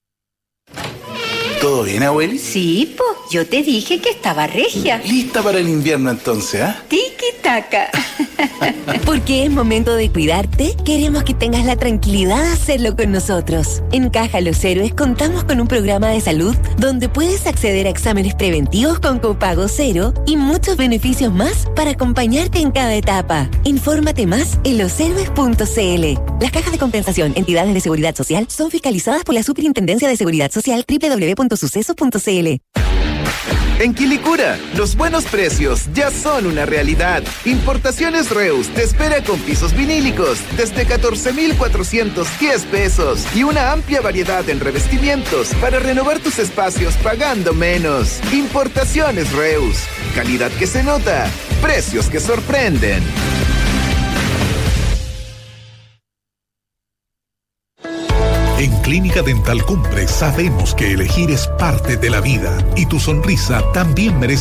¿Todo bien, abueli? Sí, po. Yo te dije que estaba regia. Lista para el invierno entonces, ¿ah? ¿eh? Tiki-taka. Porque es momento de cuidarte, queremos que tengas la tranquilidad de hacerlo con nosotros. En Caja Los Héroes contamos con un programa de salud donde puedes acceder a exámenes preventivos con copago cero y muchos beneficios más para acompañarte en cada etapa. Infórmate más en los héroes punto c l. Las cajas de compensación, entidades de seguridad social, son fiscalizadas por la Superintendencia de Seguridad Social doble u doble u doble u punto sucesos punto c l. En Quilicura, los buenos precios ya son una realidad. Importaciones Reus te espera con pisos vinílicos desde catorce mil cuatrocientos diez pesos y una amplia variedad en revestimientos para renovar tus espacios pagando menos. Importaciones Reus, calidad que se nota, precios que sorprenden. En Clínica Dental Cumbre sabemos que elegir es parte de la vida y tu sonrisa también merece